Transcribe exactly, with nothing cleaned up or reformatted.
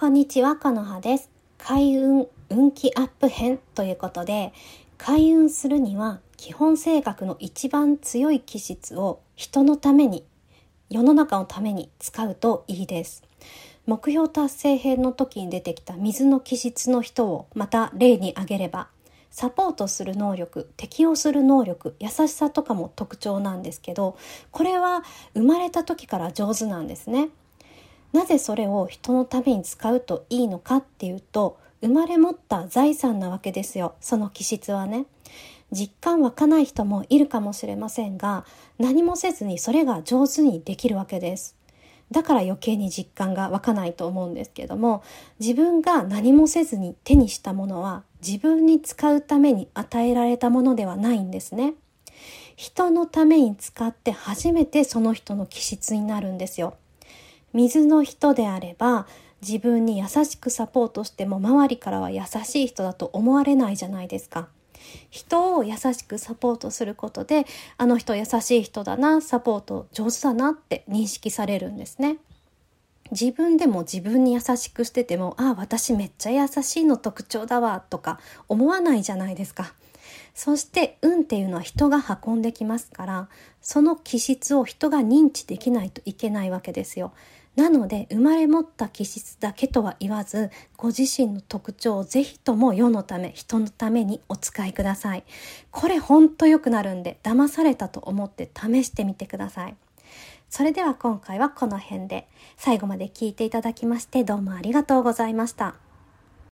こんにちは、このはです。開運運気アップ編ということで、開運するには基本性格の一番強い気質を人のために、世の中のために使うといいです。目標達成編の時に出てきた水の気質の人をまた例に挙げれば、サポートする能力、適応する能力、優しさとかも特徴なんですけど、これは生まれた時から上手なんですね。なぜそれを人のために使うといいのかっていうと、生まれ持った財産なわけですよ、その気質はね。実感湧かない人もいるかもしれませんが、何もせずにそれが上手にできるわけです。だから余計に実感が湧かないと思うんですけども、自分が何もせずに手にしたものは自分に使うために与えられたものではないんですね。人のために使って初めてその人の気質になるんですよ。水の人であれば、自分に優しくサポートしても周りからは優しい人だと思われないじゃないですか。人を優しくサポートすることで、あの人優しい人だな、サポート上手だなって認識されるんですね。自分でも自分に優しくしてても、ああ私めっちゃ優しいの特徴だわとか思わないじゃないですか。そして運っていうのは人が運んできますから、その気質を人が認知できないといけないわけですよ。なので生まれ持った気質だけとは言わず、ご自身の特徴をぜひとも世のため、人のためにお使いください。これほんと良くなるんで、騙されたと思って試してみてください。それでは今回はこの辺で、最後まで聞いていただきましてどうもありがとうございました。